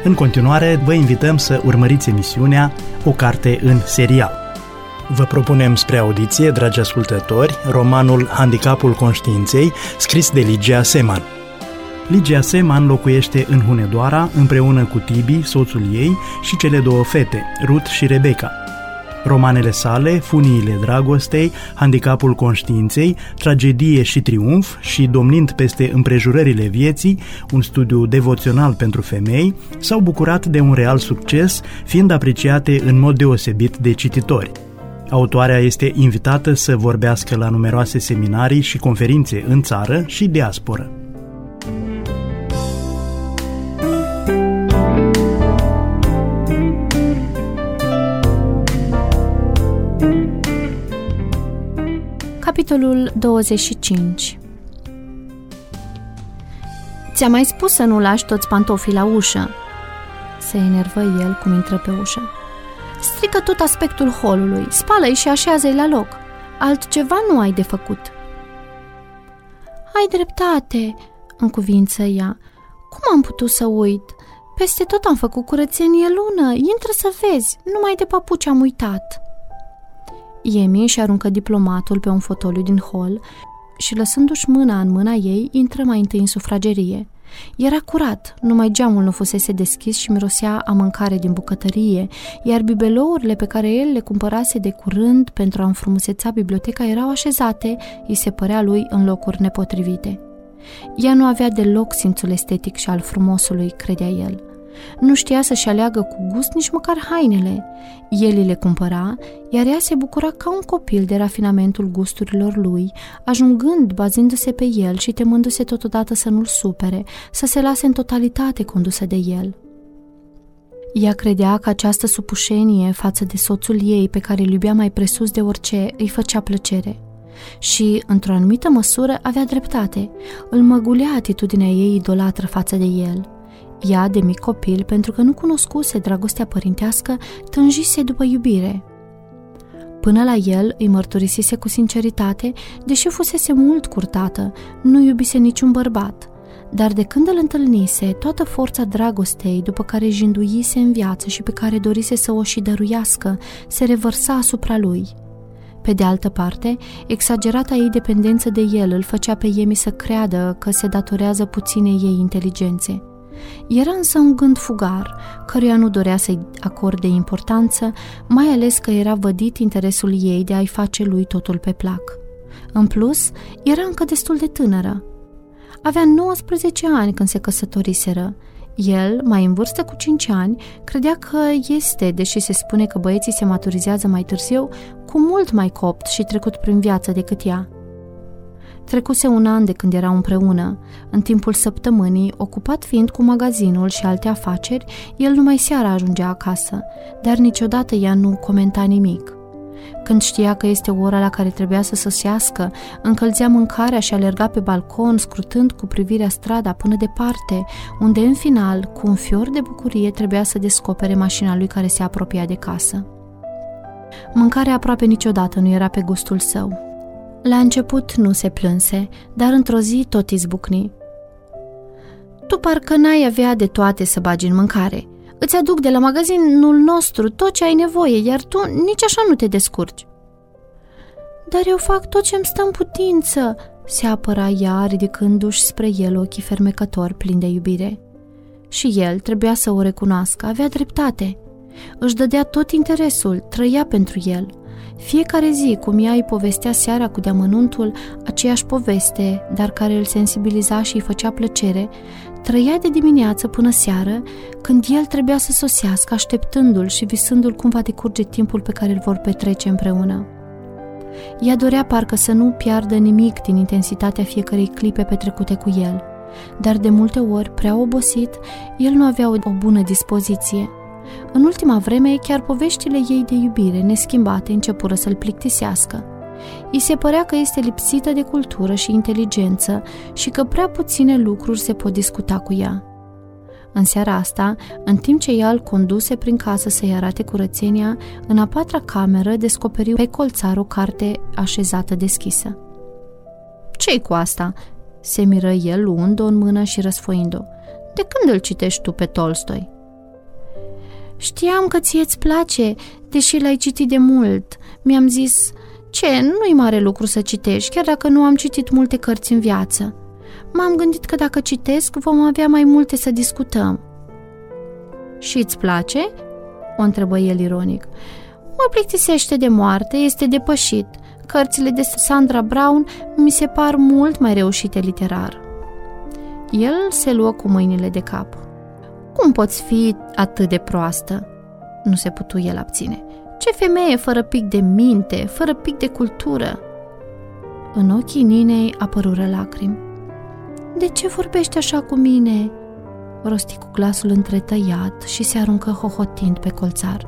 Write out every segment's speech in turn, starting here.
În continuare, vă invităm să urmăriți emisiunea O carte în serial. Vă propunem spre audiție, dragi ascultători, romanul Handicapul conștiinței, scris de Ligia Seman. Ligia Seman locuiește în Hunedoara împreună cu Tibi, soțul ei, și cele două fete, Ruth și Rebecca. Romanele sale, Funiile dragostei, Handicapul conștiinței, Tragedie și triumf și Domnind peste împrejurările vieții, un studiu devoțional pentru femei, s-au bucurat de un real succes, fiind apreciate în mod deosebit de cititori. Autoarea este invitată să vorbească la numeroase seminarii și conferințe în țară și diasporă. Capitolul 25. Ți-am mai spus să nu lași toți pantofii la ușă. Se enervă el cum intră pe ușă. Strică tot aspectul holului, spală-i și așează-i la loc. Altceva nu ai de făcut. Ai dreptate, încuvință ea. Cum am putut să uit? Peste tot am făcut curățenie lună. Intră să vezi, numai de papuci am uitat. Emi își aruncă diplomatul pe un fotoliu din hol și, lăsându-și mâna în mâna ei, intră mai întâi în sufragerie. Era curat, numai geamul nu fusese deschis și mirosea a mâncare din bucătărie, iar bibelourile pe care el le cumpărase de curând pentru a înfrumuseța biblioteca erau așezate, îi se părea lui, în locuri nepotrivite. Ea nu avea deloc simțul estetic și al frumosului, credea el. Nu știa să-și aleagă cu gust nici măcar hainele. El îi le cumpăra, iar ea se bucura ca un copil de rafinamentul gusturilor lui, ajungând, bazându-se pe el și temându-se totodată să nu-l supere, să se lase în totalitate condusă de el. Ea credea că această supușenie față de soțul ei, pe care îl iubea mai presus de orice, îi făcea plăcere. Și, într-o anumită măsură, avea dreptate. Îl măgulea atitudinea ei idolatră față de el. Ea, de mic copil, pentru că nu cunoscuse dragostea părintească, tânjise după iubire. Până la el îi mărturisise cu sinceritate, deși fusese mult curtată, nu iubise niciun bărbat. Dar de când îl întâlnise, toată forța dragostei după care jinduise în viață și pe care dorise să o și dăruiască, se revărsa asupra lui. Pe de altă parte, exagerata ei dependență de el îl făcea pe Emi să creadă că se datorează puținei ei inteligențe. Era însă un gând fugar, căruia nu dorea să-i acorde importanță, mai ales că era vădit interesul ei de a-i face lui totul pe plac. În plus, era încă destul de tânără. Avea 19 ani când se căsătoriseră. El, mai în vârstă cu 5 ani, credea că este, deși se spune că băieții se maturizează mai târziu, cu mult mai copt și trecut prin viață decât ea. Trecuse un an de când erau împreună. În timpul săptămânii, ocupat fiind cu magazinul și alte afaceri, el numai seara ajungea acasă, dar niciodată ea nu comenta nimic. Când știa că este ora la care trebuia să sosească, încălzea mâncarea și alerga pe balcon, scrutând cu privirea strada până departe, unde în final, cu un fior de bucurie, trebuia să descopere mașina lui care se apropia de casă. Mâncarea aproape niciodată nu era pe gustul său. La început nu se plânse, dar într-o zi tot izbucni. Tu parcă n-ai avea de toate să bagi în mâncare. Îți aduc de la magazinul nostru tot ce ai nevoie, iar tu nici așa nu te descurci. Dar eu fac tot ce-mi stă în putință, se apăra ea, ridicându-și spre el ochii fermecători plini de iubire. Și el trebuia să o recunoască, avea dreptate. Își dădea tot interesul, trăia pentru el. Fiecare zi, cum ea îi povestea seara cu deamănuntul aceeași poveste, dar care îl sensibiliza și îi făcea plăcere, trăia de dimineață până seară, când el trebuia să sosească, așteptându-l și visându-l cum va decurge timpul pe care îl vor petrece împreună. Ea dorea parcă să nu piardă nimic din intensitatea fiecărei clipe petrecute cu el, dar de multe ori, prea obosit, el nu avea o bună dispoziție. În ultima vreme, chiar poveștile ei de iubire, neschimbate, începură să-l plictisească. I se părea că este lipsită de cultură și inteligență și că prea puține lucruri se pot discuta cu ea. În seara asta, în timp ce ea îl conduse prin casă să-i arate curățenia, în a patra cameră descoperi pe colțar o carte așezată deschisă. Ce-i cu asta?" se miră el, luând-o în mână și răsfoind-o. De când îl citești tu pe Tolstoi?" Știam că ție-ți place, deși l-ai citit de mult. Mi-am zis, nu-i mare lucru să citești, chiar dacă nu am citit multe cărți în viață. M-am gândit că dacă citesc, vom avea mai multe să discutăm. Și îți place? O întrebă el ironic. Mă plictisește de moarte, este depășit. Cărțile de Sandra Brown mi se par mult mai reușite literar. El se luă cu mâinile de cap. Cum poți fi atât de proastă? Nu se putu el abține. Ce femeie fără pic de minte, fără pic de cultură! În ochii Ninei apărură lacrimi. De ce vorbești așa cu mine? Rosti cu glasul întretăiat și se aruncă hohotind pe colțar.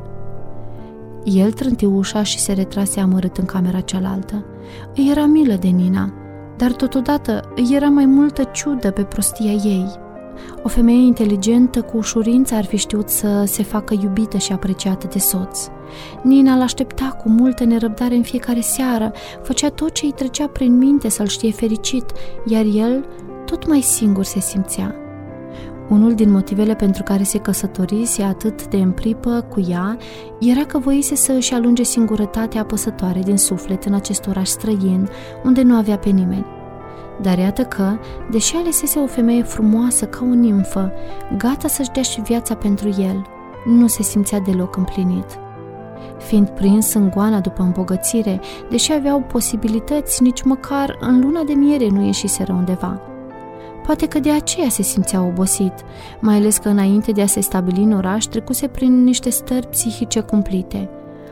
El trânti ușa și se retrase amărât în camera cealaltă. Îi era milă de Nina, dar totodată îi era mai multă ciudă pe prostia ei. O femeie inteligentă cu ușurință ar fi știut să se facă iubită și apreciată de soț. Nina l-aștepta cu multă nerăbdare în fiecare seară, făcea tot ce îi trecea prin minte să-l știe fericit, iar el tot mai singur se simțea. Unul din motivele pentru care se căsătorise atât de în pripă cu ea era că voise să își alunge singurătatea apăsătoare din suflet în acest oraș străin, unde nu avea pe nimeni. Dar iată că, deși alesese o femeie frumoasă ca o nimfă, gata să-și dea și viața pentru el, nu se simțea deloc împlinit. Fiind prins în goana după îmbogățire, deși aveau posibilități, nici măcar în luna de miere nu ieșiseră undeva. Poate că de aceea se simțea obosit, mai ales că înainte de a se stabili în oraș trecuse prin niște stări psihice cumplite.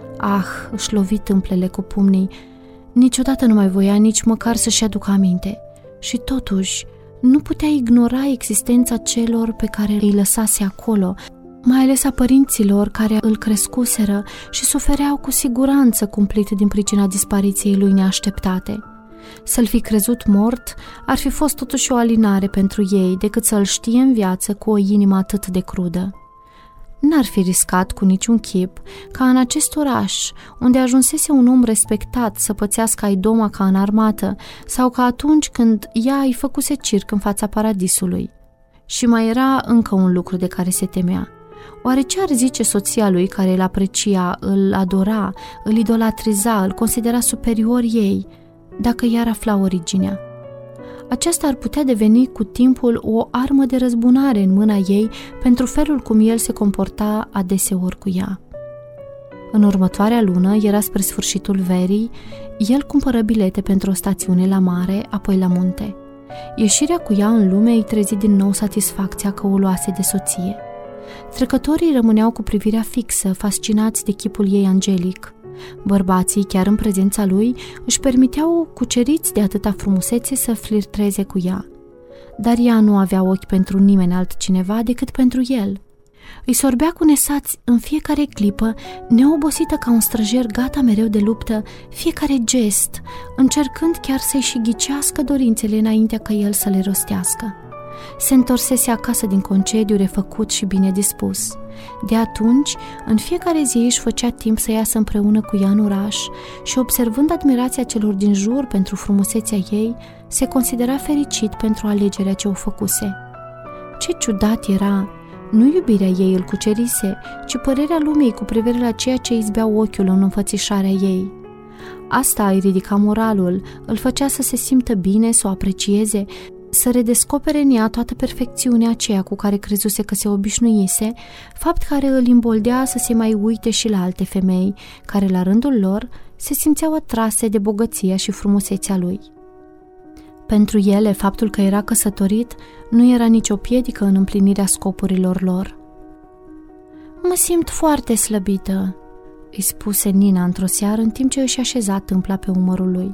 Își lovi tâmplele cu pumnii. Niciodată nu mai voia nici măcar să-și aducă aminte. Și totuși, nu putea ignora existența celor pe care îi lăsase acolo, mai ales a părinților care îl crescuseră și sufereau cu siguranță cumplit din pricina dispariției lui neașteptate. Să-l fi crezut mort ar fi fost totuși o alinare pentru ei decât să-l știe în viață cu o inimă atât de crudă. N-ar fi riscat cu niciun chip ca în acest oraș, unde ajunsese un om respectat, să pățească aidoma ca în armată sau ca atunci când ea îi făcuse circ în fața paradisului. Și mai era încă un lucru de care se temea. Oare ce ar zice soția lui care îl aprecia, îl adora, îl idolatriza, îl considera superior ei, dacă i-ar afla originea? Aceasta ar putea deveni cu timpul o armă de răzbunare în mâna ei pentru felul cum el se comporta adeseori cu ea. În următoarea lună, era spre sfârșitul verii, el cumpără bilete pentru o stațiune la mare, apoi la munte. Ieșirea cu ea în lume îi trezi din nou satisfacția că o luase de soție. Trecătorii rămâneau cu privirea fixă, fascinați de chipul ei angelic. Bărbații, chiar în prezența lui, își permiteau, cuceriți de atâta frumusețe, să flirteze cu ea. Dar ea nu avea ochi pentru nimeni altcineva decât pentru el. Îi sorbea cu nesați în fiecare clipă, neobosită ca un străjer gata mereu de luptă, fiecare gest, încercând chiar să-i și ghicească dorințele înaintea ca el să le rostească. Se întorsese acasă din concediu refăcut și bine dispus. De atunci, în fiecare zi își făcea timp să iasă împreună cu ea în oraș și, observând admirația celor din jur pentru frumusețea ei, se considera fericit pentru alegerea ce o făcuse. Ce ciudat era! Nu iubirea ei îl cucerise, ci părerea lumii cu privire la ceea ce izbea ochiul în înfățișarea ei. Asta îi ridica moralul, îl făcea să se simtă bine, să o aprecieze, să redescopere în ea toată perfecțiunea aceea cu care crezuse că se obișnuise, fapt care îl imboldea să se mai uite și la alte femei, care la rândul lor se simțeau atrase de bogăția și frumusețea lui. Pentru ele, faptul că era căsătorit nu era nicio piedică în împlinirea scopurilor lor. "Mă simt foarte slăbită," îi spuse Nina într-o seară în timp ce își așeza tâmpla pe umărul lui.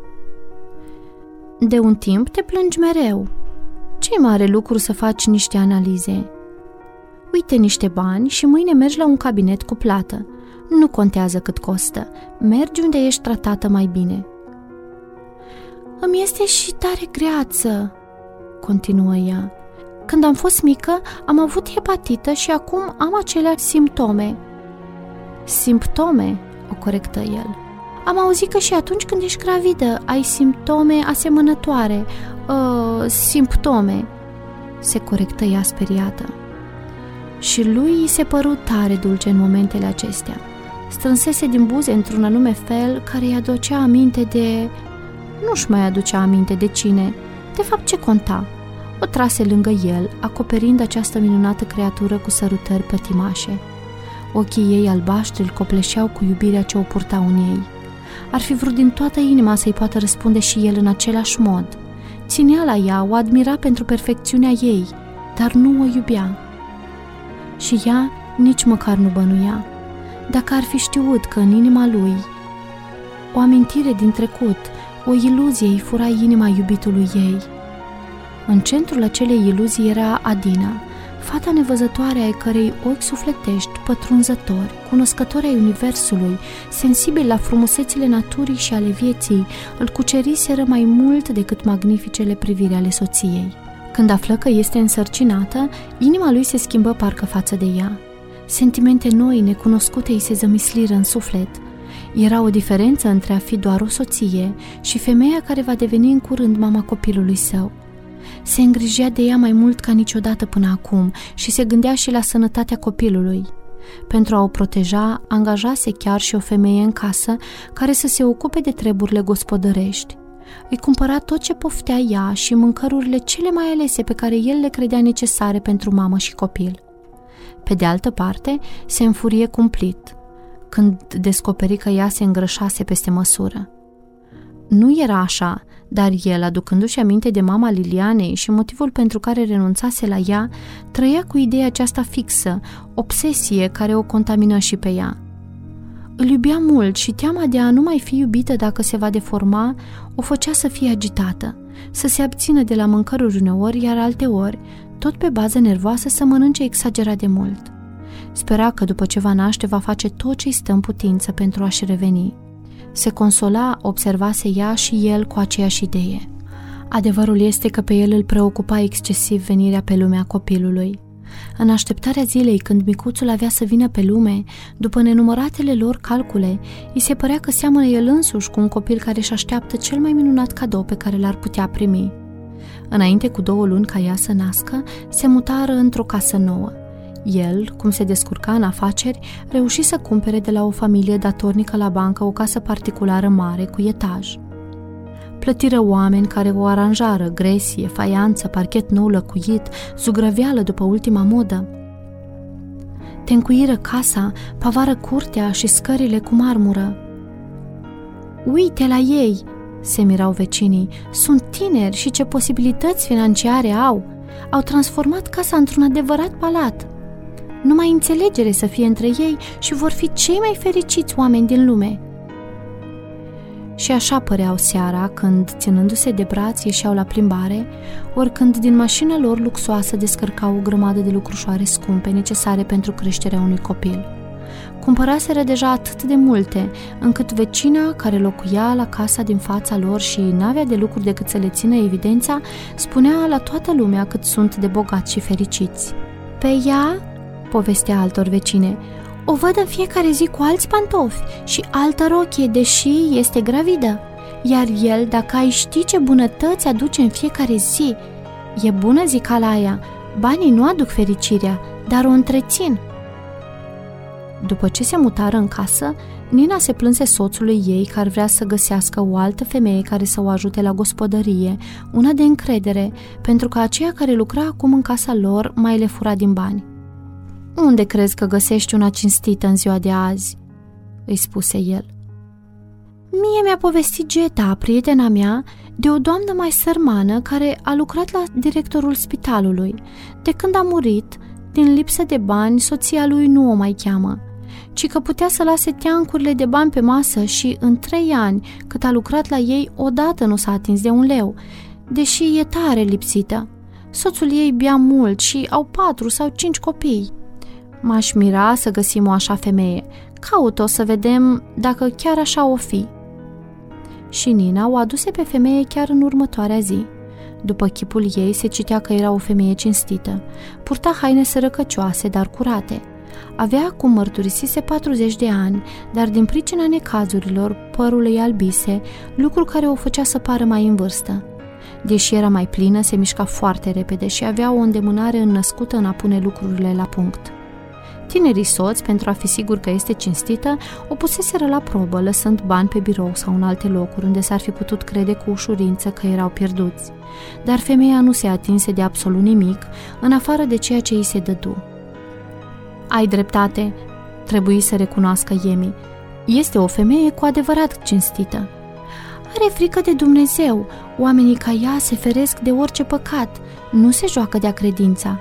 "De un timp te plângi mereu. Ce mare lucru să faci niște analize. Uite niște bani și mâine mergi la un cabinet cu plată. Nu contează cât costă. Mergi unde ești tratată mai bine." "Îmi este și tare greață," continuă ea. "Când am fost mică, am avut hepatită și acum am aceleași simptome." "Simptome?" o corectă el. "Am auzit că și atunci când ești gravidă ai simptome asemănătoare." Simptome," se corectă ea speriată. și lui îi se păru tare dulce în momentele acestea. Strânsese din buze într-un anume fel care îi aducea aminte de... Nu-și mai aducea aminte de cine, de fapt ce conta. O trase lângă el, acoperind această minunată creatură cu sărutări pătimașe. Ochii ei albaștri îl copleșeau cu iubirea ce o purtau în ei. Ar fi vrut din toată inima să-i poată răspunde și el în același mod. Ținea la ea, o admira pentru perfecțiunea ei, dar nu o iubea. Și ea nici măcar nu bănuia. Dacă ar fi știut că în inima lui o amintire din trecut, o iluzie îi fura inima iubitului ei. În centrul acelei iluzii era Adina, fata nevăzătoare ai cărei ochi sufletești, pătrunzători, cunoscători ai universului, sensibili la frumusețile naturii și ale vieții, îl cuceriseră mai mult decât magnificele priviri ale soției. Când află că este însărcinată, inima lui se schimbă parcă față de ea. Sentimente noi, necunoscute, îi se zămisliră în suflet. Era o diferență între a fi doar o soție și femeia care va deveni în curând mama copilului său. Se îngrijea de ea mai mult ca niciodată până acum și se gândea și la sănătatea copilului. Pentru a o proteja, angajase chiar și o femeie în casă care să se ocupe de treburile gospodărești. Îi cumpăra tot ce poftea ea și mâncărurile cele mai alese pe care el le credea necesare pentru mamă și copil. Pe de altă parte, se înfurie cumplit când descoperi că ea se îngrășase peste măsură. Nu era așa, dar el, aducându-și aminte de mama Lilianei și motivul pentru care renunțase la ea, trăia cu ideea aceasta fixă, obsesie care o contamină și pe ea. Îl iubea mult și teama de a nu mai fi iubită dacă se va deforma o făcea să fie agitată, să se abțină de la mâncăruri uneori, iar alteori, tot pe bază nervoasă, să mănânce exagerat de mult. Spera că după ce va naște va face tot ce-i stă în putință pentru a-și reveni. Se consola, observase ea și el cu aceeași idee. Adevărul este că pe el îl preocupa excesiv venirea pe lumea copilului. În așteptarea zilei când micuțul avea să vină pe lume, după nenumăratele lor calcule, îi se părea că seamănă el însuși cu un copil care își așteaptă cel mai minunat cadou pe care l-ar putea primi. Înainte cu 2 luni ca ea să nască, se mutară într-o casă nouă. El, cum se descurca în afaceri, reuși să cumpere de la o familie datornică la bancă o casă particulară mare cu etaj. Plătiră oameni care o aranjară, gresie, faianță, parchet nou lăcuit, zugrăveală după ultima modă. Te-ncuiră casa, pavară curtea și scările cu marmură. Uite la ei, se mirau vecinii, sunt tineri și ce posibilități financiare au! Au transformat casa într-un adevărat palat. Numai înțelegere să fie între ei și vor fi cei mai fericiți oameni din lume. Și așa păreau seara când, ținându-se de braț, ieșeau la plimbare, ori când din mașina lor luxoasă descărcau o grămadă de lucrușoare scumpe necesare pentru creșterea unui copil. Cumpăraseră deja atât de multe, încât vecina care locuia la casa din fața lor și n-avea de lucru decât să le țină evidența, spunea la toată lumea cât sunt de bogați și fericiți. Pe ea, povestea altor vecine, o văd în fiecare zi cu alți pantofi și altă rochie, deși este gravidă. Iar el, dacă ai ști ce bunătăți aduce în fiecare zi, e bună zicala aia, banii nu aduc fericirea, dar o întrețin. După ce se mutară în casă, Nina se plânse soțului ei că ar vrea să găsească o altă femeie care să o ajute la gospodărie, una de încredere, pentru că aceea care lucra acum în casa lor mai le fura din bani. Unde crezi că găsești una cinstită în ziua de azi?" îi spuse el. Mie mi-a povestit Geta, prietena mea, de o doamnă mai sărmană care a lucrat la directorul spitalului. De când a murit, din lipsă de bani, soția lui nu o mai cheamă, ci că putea să lase teancurile de bani pe masă și în 3 ani, cât a lucrat la ei, odată nu s-a atins de 1 leu, deși e tare lipsită. Soțul ei bea mult și au 4 sau 5 copii. M-aș mira să găsim o așa femeie. Caut-o să vedem dacă chiar așa o fi." Și Nina o aduse pe femeie chiar în următoarea zi. După chipul ei se citea că era o femeie cinstită. Purta haine sărăcăcioase, dar curate. Avea, cum mărturisise, 40 de ani, dar din pricina necazurilor, părul ei albise, lucru care o făcea să pară mai în vârstă. Deși era mai plină, se mișca foarte repede și avea o îndemânare înnăscută în a pune lucrurile la punct. Tinerii soți, pentru a fi sigur că este cinstită, o puseseră la probă, lăsând bani pe birou sau în alte locuri unde s-ar fi putut crede cu ușurință că erau pierduți. Dar femeia nu se atinse de absolut nimic, în afară de ceea ce îi se dădu. Ai dreptate, trebuie să recunoască Emi. Este o femeie cu adevărat cinstită. Are frică de Dumnezeu, oamenii ca ea se feresc de orice păcat, nu se joacă de-a credința.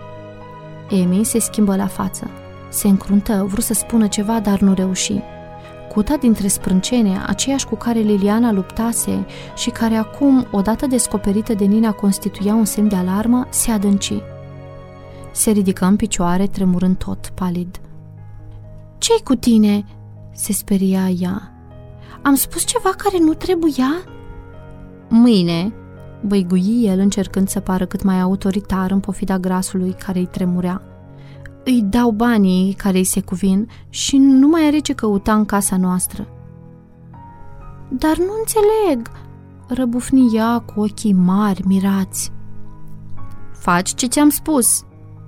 Emi se schimbă la față. Se încruntă, vrut să spună ceva, dar nu reuși. Cuta dintre sprâncene, aceeași cu care Liliana luptase și care acum, odată descoperită de Nina, constituia un semn de alarmă, se adânci. Se ridică în picioare, tremurând tot, palid. Ce-i cu tine?" se speria ea. Am spus ceva care nu trebuia?" Mâine," băigui el, încercând să pară cât mai autoritar în pofida grasului care îi tremurea. Îi dau banii care îi se cuvin și nu mai are ce căuta în casa noastră." Dar nu înțeleg," răbufni ea cu ochii mari, mirați. Faci ce ți-am spus,"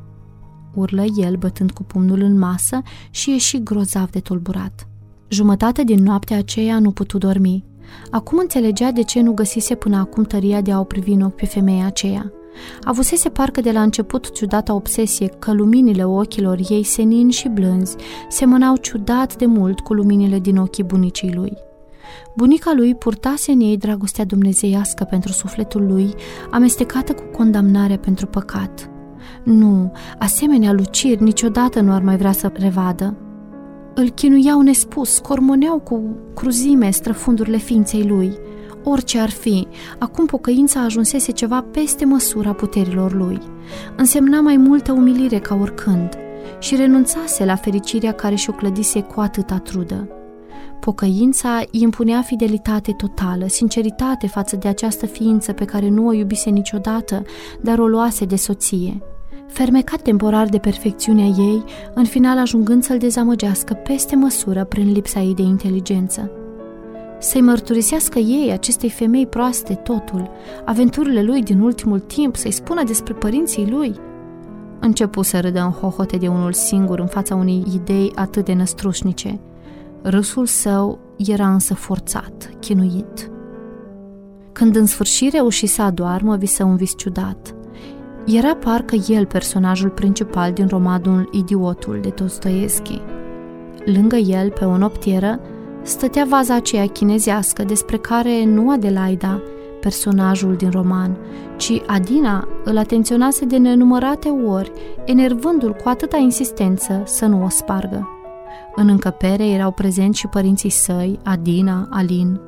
urlă el, bătând cu pumnul în masă și ieși grozav de tulburat. Jumătate din noaptea aceea nu putu dormi. Acum înțelegea de ce nu găsise până acum tăria de a o privi în ochi pe femeia aceea. Avusese parcă de la început ciudata obsesie că luminile ochilor ei senini și blânzi semănau ciudat de mult cu luminile din ochii bunicii lui. Bunica lui purtase în ei dragostea dumnezeiască pentru sufletul lui, amestecată cu condamnarea pentru păcat. Nu, asemenea luciri niciodată nu ar mai vrea să revadă. Îl chinuiau nespus, scormoneau cu cruzime străfundurile ființei lui. Orice ar fi, acum pocăința ajunsese ceva peste măsura puterilor lui. Însemna mai multă umilire ca oricând și renunțase la fericirea care și-o clădise cu atâta trudă. Pocăința îi impunea fidelitate totală, sinceritate față de această ființă pe care nu o iubise niciodată, dar o luase de soție. Fermecat temporar de perfecțiunea ei, în final ajungând să-l dezamăgească peste măsură prin lipsa ei de inteligență. Să-i mărturisească ei, acestei femei proaste, totul, aventurile lui din ultimul timp, să-i spună despre părinții lui. Începu să râdă în hohote de unul singur în fața unei idei atât de năstrușnice. Râsul său era însă forțat, chinuit. Când în sfârșit reuși să adoarmă, visă un vis ciudat. Era parcă el personajul principal din romanul Idiotul de Dostoevski. Lângă el, pe o noptieră, stătea vaza aceea chinezească despre care nu Adelaida, personajul din roman, ci Adina îl atenționase de nenumărate ori, enervându-l cu atâta insistență să nu o spargă. În încăpere erau prezenți și părinții săi, Adina, Alin,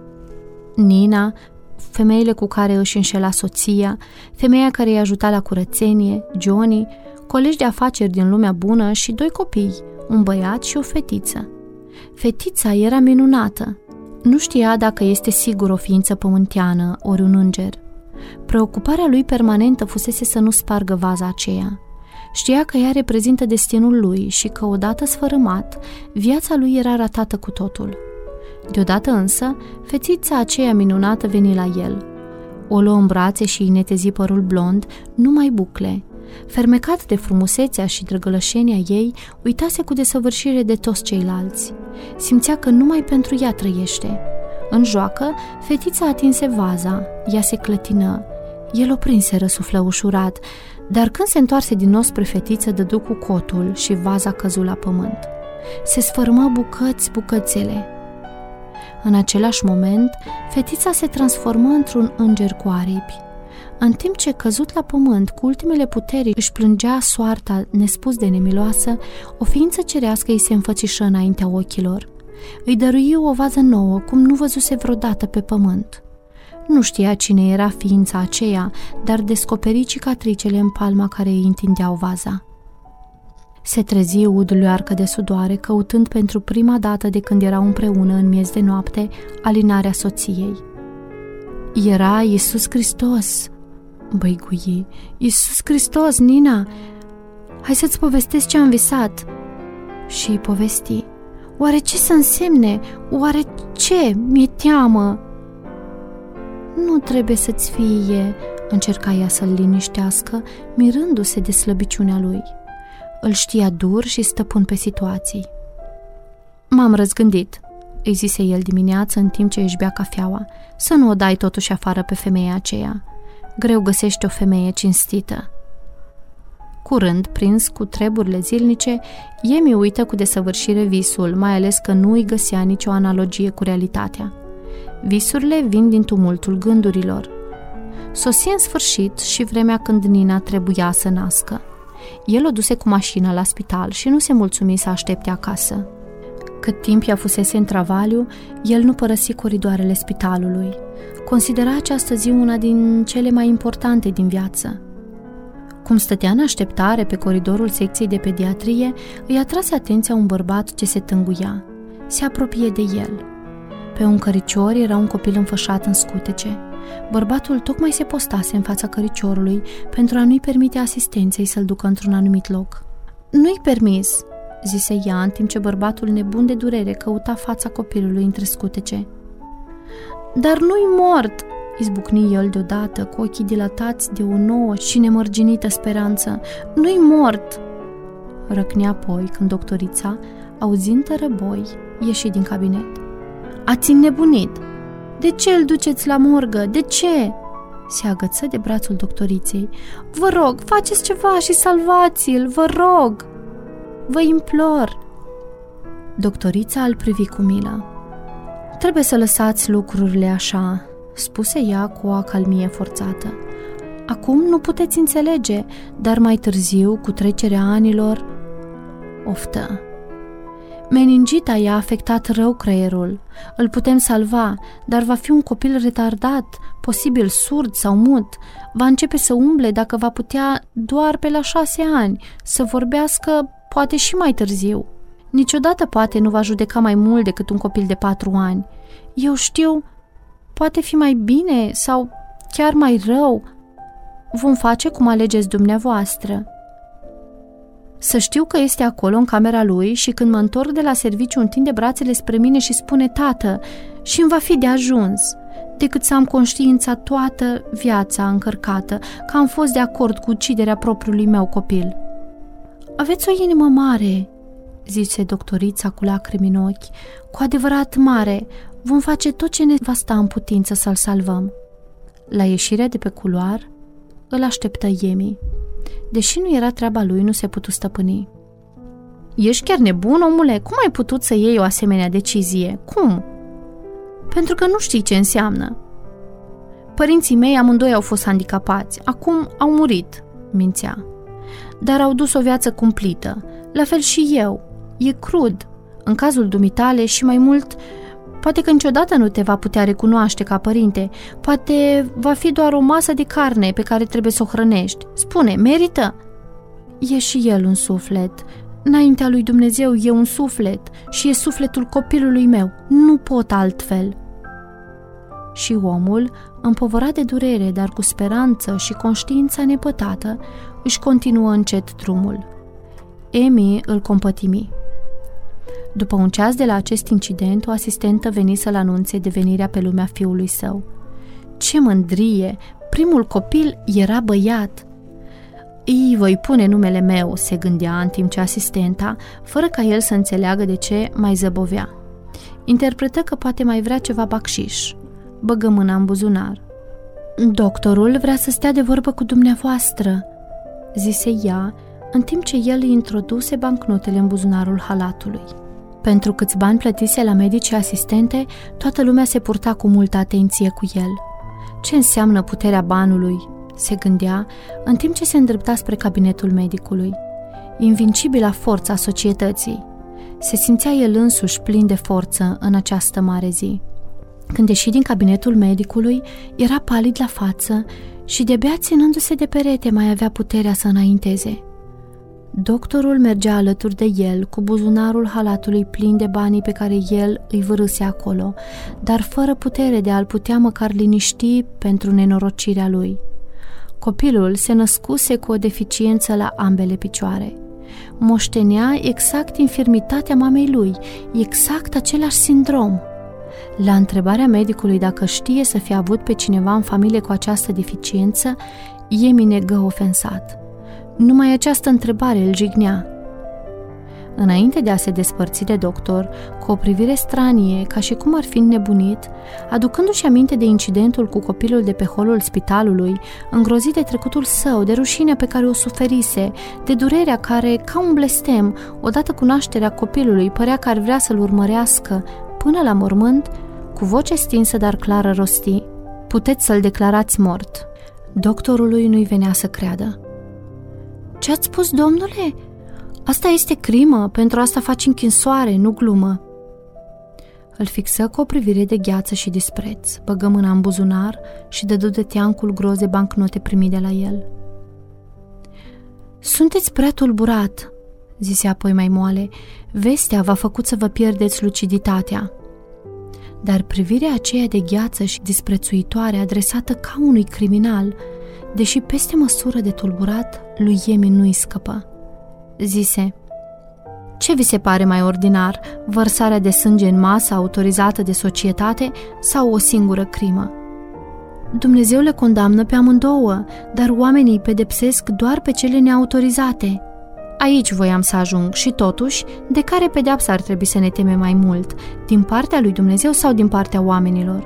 Nina, femeile cu care își înșela soția, femeia care îi ajuta la curățenie, Johnny, colegi de afaceri din lumea bună și 2 copii, un băiat și o fetiță. Fetița era minunată. Nu știa dacă este sigur o ființă pământeană ori un înger. Preocuparea lui permanentă fusese să nu spargă vaza aceea. Știa că ea reprezintă destinul lui și că, odată sfărâmat, viața lui era ratată cu totul. Deodată însă, fetița aceea minunată veni la el. O luă în brațe și îi netezi părul blond, numai bucle. Fermecat de frumusețea și drăgălășenia ei, uitase cu desăvârșire de toți ceilalți. Simțea că numai pentru ea trăiește. În joacă, fetița atinse vaza, ea se clătină. El o prinse, răsuflă ușurat, dar când se întoarse din nou spre fetiță, dădu cu cotul și vaza căzu la pământ. Se sfărâmă bucățele. În același moment, fetița se transformă într-un înger cu aripi. În timp ce, căzut la pământ, cu ultimele puteri își plângea soarta nespus de nemiloasă, o ființă cerească îi se înfățișă înaintea ochilor. Îi dărui o vază nouă, cum nu văzuse vreodată pe pământ. Nu știa cine era ființa aceea, dar descoperi cicatricele în palma care îi întindeau vaza. Se trezi udluiarcă de sudoare, căutând pentru prima dată de când erau împreună în miez de noapte alinarea soției. Era Iisus Hristos, băigui. Iisus Hristos, Nina! Hai să-ți povestesc ce am visat. Și îi povesti. Oare ce să însemne? Oare ce? Mi-e teamă. Nu trebuie să-ți fie, încerca ea să-l liniștească, mirându-se de slăbiciunea lui. Îl știa dur și stăpân pe situații. M-am răzgândit, îi zise el dimineață în timp ce își bea cafeaua, să nu o dai totuși afară pe femeia aceea. Greu găsești o femeie cinstită. Curând, prins cu treburile zilnice, Emi uită cu desăvârșire visul, mai ales că nu îi găsea nicio analogie cu realitatea. Visurile vin din tumultul gândurilor. Sosi în sfârșit și vremea când Nina trebuia să nască. El o duse cu mașina la spital și nu se mulțumi să aștepte acasă. Cât timp ea fusese în travaliu, el nu părăsi coridoarele spitalului. Considera această zi una din cele mai importante din viață. Cum stătea în așteptare pe coridorul secției de pediatrie, îi atrase atenția un bărbat ce se tânguia. Se apropie de el. Pe un căricior era un copil înfășat în scutece. Bărbatul tocmai se postase în fața căriciorului pentru a nu-i permite asistenței să-l ducă într-un anumit loc. "Nu-i permis," zise ea, în timp ce bărbatul nebun de durere căuta fața copilului între scutece. "Dar nu-i mort!" izbucni el deodată, cu ochii dilatați de o nouă și nemărginită speranță. "Nu-i mort!" Răcni apoi când doctorița, auzind tărăboi, ieși din cabinet. "Ați înnebunit! De ce îl duceți la morgă? De ce?" Se agăță de brațul doctoriței. "Vă rog, faceți ceva și salvați-l, vă rog! Vă implor!" Doctorița îl privi cu milă. "Trebuie să lăsați lucrurile așa," spuse ea cu o acalmie forțată. "Acum nu puteți înțelege, dar mai târziu, cu trecerea anilor..." Oftă. "Meningita i-a afectat rău creierul. Îl putem salva, dar va fi un copil retardat, posibil surd sau mut. Va începe să umble dacă va putea doar pe la 6 ani, să vorbească poate și mai târziu. Niciodată poate nu va judeca mai mult decât un copil de 4 ani. Eu știu, poate fi mai bine sau chiar mai rău. Vom face cum alegeți dumneavoastră. Să știu că este acolo în camera lui și când mă întorc de la serviciu întinde brațele spre mine și spune tată și îmi va fi de ajuns, decât să am conștiința toată viața încărcată că am fost de acord cu uciderea propriului meu copil." "Aveți o inimă mare," zice doctorița cu lacrimi în ochi, "cu adevărat mare. Vom face tot ce ne va sta în putință să-l salvăm." La ieșirea de pe culoar îl așteptă Emi. Deși nu era treaba lui, nu se putu stăpâni. "Ești chiar nebun, omule? Cum ai putut să iei o asemenea decizie? Cum?" "Pentru că nu știi ce înseamnă. Părinții mei amândoi au fost handicapați. Acum au murit," mințea. "Dar au dus o viață cumplită. La fel și eu. E crud. În cazul dumitale și mai mult, poate că niciodată nu te va putea recunoaște ca părinte. Poate va fi doar o masă de carne pe care trebuie să o hrănești. Spune, merită?" "E și el un suflet. Înaintea lui Dumnezeu e un suflet și e sufletul copilului meu. Nu pot altfel." Și omul, împovărat de durere, dar cu speranță și conștiința nepătată, își continuă încet drumul. Emi îl compătimi. După un ceas de la acest incident, o asistentă veni să-l anunțe de venirea pe lumea fiului său. Ce mândrie! Primul copil era băiat! "Îi voi pune numele meu," se gândea în timp ce asistenta, fără ca el să înțeleagă de ce, mai zăbovea. Interpretă că poate mai vrea ceva bacșiș. Băgă mâna în buzunar. "Doctorul vrea să stea de vorbă cu dumneavoastră," zise ea, în timp ce el îi introduse bancnotele în buzunarul halatului. Pentru câți bani plătise la medici și asistente, toată lumea se purta cu multă atenție cu el. Ce înseamnă puterea banului? Se gândea, în timp ce se îndrepta spre cabinetul medicului. Invincibila forța societății. Se simțea el însuși plin de forță în această mare zi. Când ieși din cabinetul medicului, era palid la față și de-abia ținându-se de perete mai avea puterea să înainteze. Doctorul mergea alături de el, cu buzunarul halatului plin de banii pe care el îi vârâse acolo, dar fără putere de a-l putea măcar liniști pentru nenorocirea lui. Copilul se născuse cu o deficiență la ambele picioare. Moștenea exact infirmitatea mamei lui, exact același sindrom. La întrebarea medicului dacă știe să fie avut pe cineva în familie cu această deficiență, Emi negă ofensat. Numai această întrebare îl jignea. Înainte de a se despărți de doctor, cu o privire stranie, ca și cum ar fi înnebunit, aducându-și aminte de incidentul cu copilul de pe holul spitalului, îngrozit de trecutul său, de rușinea pe care o suferise, de durerea care, ca un blestem, odată cu nașterea copilului, părea că ar vrea să-l urmărească până la mormânt, cu voce stinsă, dar clară rosti: "Puteți să-l declarați mort." Doctorului nu-i venea să creadă. "Ce ați spus, domnule? Asta este crimă, pentru asta faci închinsoare, nu glumă." Îl fixă cu o privire de gheață și dispreț, băgă mâna în buzunar și dădu de teancul gros de bancnote primit de la el. "Sunteți prea tulburat," zise apoi mai moale. "Vestea v-a făcut să vă pierdeți luciditatea." Dar privirea aceea de gheață și disprețuitoare, adresată ca unui criminal, deși peste măsură de tulburat, lui Emi nu-i scăpă. Zise: "Ce vi se pare mai ordinar, vărsarea de sânge în masă autorizată de societate sau o singură crimă?" "Dumnezeu le condamnă pe amândouă, dar oamenii îi pedepsesc doar pe cele neautorizate." Aici voiam să ajung și totuși, de care pedeapsă ar trebui să ne temem mai mult, din partea lui Dumnezeu sau din partea oamenilor?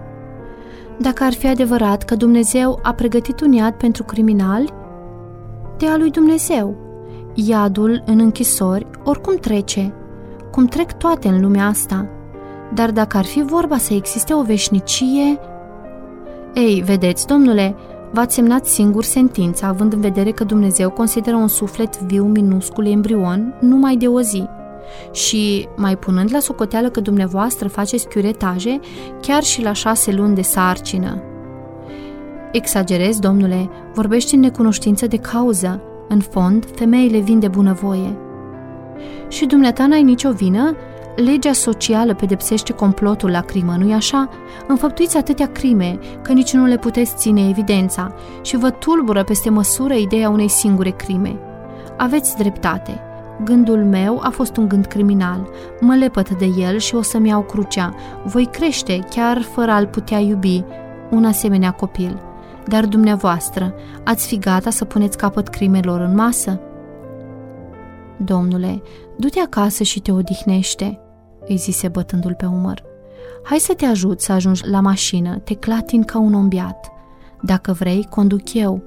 Dacă ar fi adevărat că Dumnezeu a pregătit un iad pentru criminali, de a lui Dumnezeu. Iadul în închisori oricum trece, cum trec toate în lumea asta. Dar dacă ar fi vorba să existe o veșnicie... Ei, vedeți, domnule, v-ați semnat singur sentința, având în vedere că Dumnezeu consideră un suflet viu minuscul embrion numai de o zi. Și, mai punând la socoteală că dumneavoastră faceți chiuretaje chiar și la 6 luni de sarcină. Exagerez, domnule, vorbești în necunoștință de cauză. În fond, femeile vin de bunăvoie. Și dumneata n-ai nicio vină? Legea socială pedepsește complotul la crimă, nu-i așa? Înfăptuiți atâtea crime, că nici nu le puteți ține evidența și vă tulbură peste măsură ideea unei singure crime. Aveți dreptate. Gândul meu a fost un gând criminal. Mă lepăt de el și o să-mi iau crucea. Voi crește, chiar fără a-l putea iubi, un asemenea copil. Dar dumneavoastră, ați fi gata să puneți capăt crimelor în masă? Domnule, du-te acasă și te odihnește, îi zise bătându-l pe umăr. Hai să te ajut să ajungi la mașină, te clatin ca un om beat. Dacă vrei, conduc eu,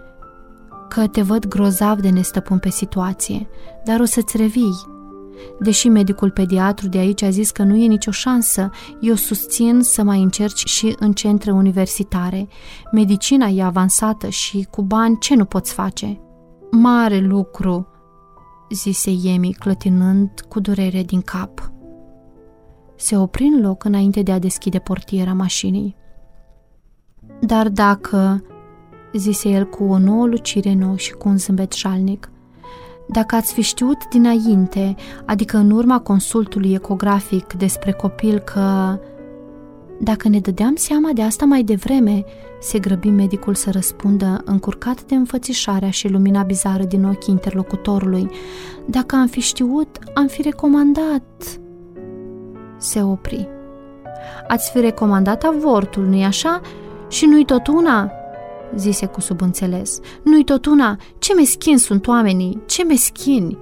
că te văd grozav de nestăpân pe situație, dar o să-ți revii. Deși medicul pediatru de aici a zis că nu e nicio șansă, eu susțin să mai încerci și în centre universitare. Medicina e avansată și cu bani ce nu poți face? Mare lucru, zise Emi, clătinând cu durere din cap. Se opri în loc înainte de a deschide portiera mașinii. Dar dacă, zise el cu o nouă lucire în ochi și cu un zâmbet jalnic, dacă ați fi știut dinainte, adică în urma consultului ecografic despre copil că... Dacă ne dădeam seama de asta mai devreme, se grăbi medicul să răspundă, încurcat de înfățișarea și lumina bizară din ochii interlocutorului. Dacă am fi știut, am fi recomandat... Se opri. Ați fi recomandat avortul, nu-i așa? Și nu-i tot una? Zise cu subînțeles. Nu-i tot una? Ce meschini sunt oamenii? Ce meschini!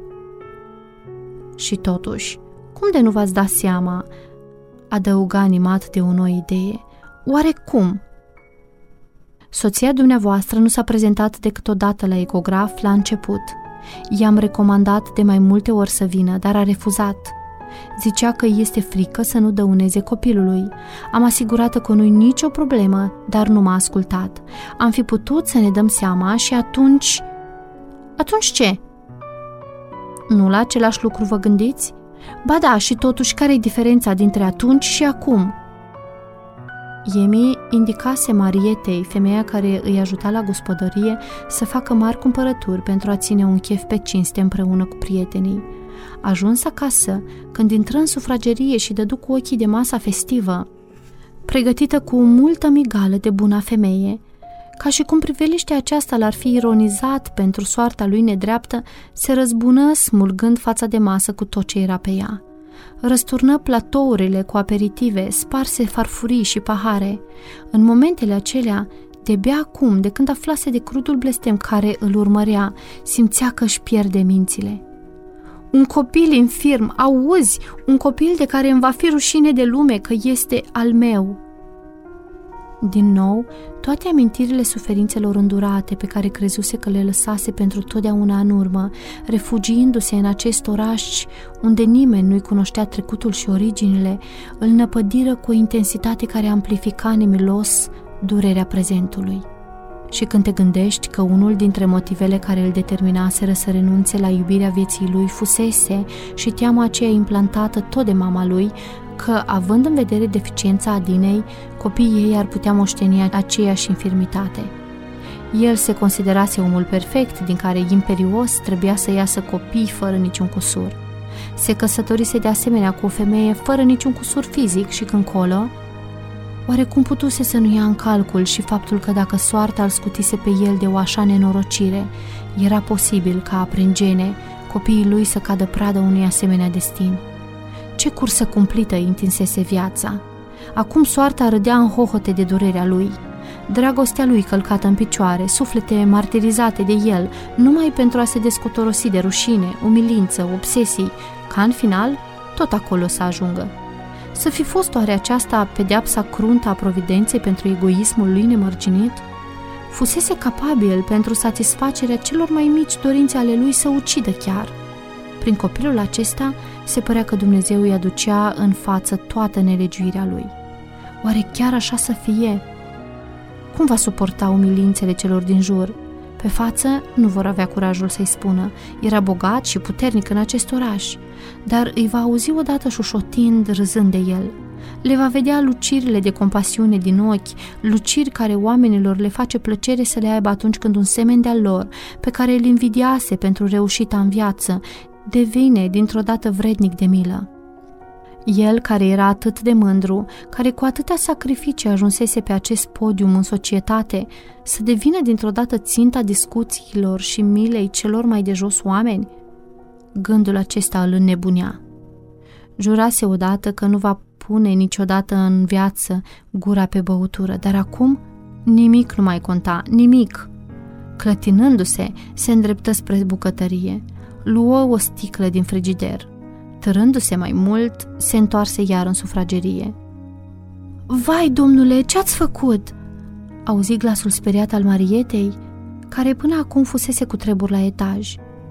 Și totuși, cum de nu v-ați dat seama? Adăuga animat de o nouă idee. Oare cum? Soția dumneavoastră nu s-a prezentat decât odată la ecograf la început. I-am recomandat de mai multe ori să vină, dar a refuzat. Zicea că îi este frică să nu dăuneze copilului. Am asigurat că nu-i nicio problemă, dar nu m-a ascultat. Am fi putut să ne dăm seama și atunci... Atunci ce? Nu la același lucru vă gândiți? Ba da, și totuși care-i diferența dintre atunci și acum? Emi indicase Marietei, femeia care îi ajuta la gospodărie, să facă mari cumpărături pentru a ține un chef pe cinste împreună cu prietenii. Ajuns acasă, când intră în sufragerie și dădu cu ochii de masa festivă, pregătită cu multă migală de buna femeie, ca și cum priveliștea aceasta l-ar fi ironizat pentru soarta lui nedreaptă, se răzbună smulgând fața de masă cu tot ce era pe ea. Răsturnă platourile cu aperitive, sparse farfurii și pahare. În momentele acelea, de-abia acum, de când aflase de crudul blestem care îl urmărea, simțea că își pierde mințile. Un copil infirm, auzi, un copil de care îmi va fi rușine de lume că este al meu. Din nou, toate amintirile suferințelor îndurate pe care crezuse că le lăsase pentru totdeauna în urmă, refugiindu-se în acest oraș unde nimeni nu-i cunoștea trecutul și originile, îl năpădiră cu o intensitate care amplifica nemilos durerea prezentului. Și când te gândești că unul dintre motivele care îl determinaseră să renunțe la iubirea vieții lui fusese și teama aceea implantată tot de mama lui, că, având în vedere deficiența Adinei, copiii ei ar putea moșteni aceeași infirmitate. El se considerase omul perfect, din care imperios trebuia să iasă copii fără niciun cusur. Se căsătorise de asemenea cu o femeie fără niciun cusur fizic și când colo, oare cum putuse să nu ia în calcul și faptul că dacă soarta îl scutise pe el de o așa nenorocire, era posibil ca aprengene copiii lui să cadă pradă unui asemenea destin? Ce cursă cumplită îi întinsese viața! Acum soarta râdea în hohote de durerea lui. Dragostea lui călcată în picioare, suflete martirizate de el, numai pentru a se descotorosi de rușine, umilință, obsesii, ca în final tot acolo să ajungă. Să fi fost oare aceasta pedeapsa cruntă a providenței pentru egoismul lui nemărginit? Fusese capabil pentru satisfacerea celor mai mici dorințe ale lui să ucidă chiar. Prin copilul acesta se părea că Dumnezeu îi aducea în față toată nelegiuirea lui. Oare chiar așa să fie? Cum va suporta umilințele celor din jur? Pe față nu vor avea curajul să-i spună. Era bogat și puternic în acest oraș, dar îi va auzi odată șușotind, râzând de el. Le va vedea lucirile de compasiune din ochi, luciri care oamenilor le face plăcere să le aibă atunci când un semen de-al lor, pe care îl invidiase pentru reușita în viață, devine dintr-o dată vrednic de milă. El, care era atât de mândru, care cu atâtea sacrificii ajunsese pe acest podium în societate, să devină dintr-o dată ținta discuțiilor și milei celor mai de jos oameni? Gândul acesta îl înnebunea. Jurase odată că nu va pune niciodată în viață gura pe băutură, dar acum nimic nu mai conta, nimic. Clătinându-se, se îndreptă spre bucătărie. Luă o sticlă din frigider. Târându-se mai mult, se întoarse iar în sufragerie. Vai, domnule, ce-ați făcut?" auzi glasul speriat al Marietei, care până acum fusese cu trebur la etaj.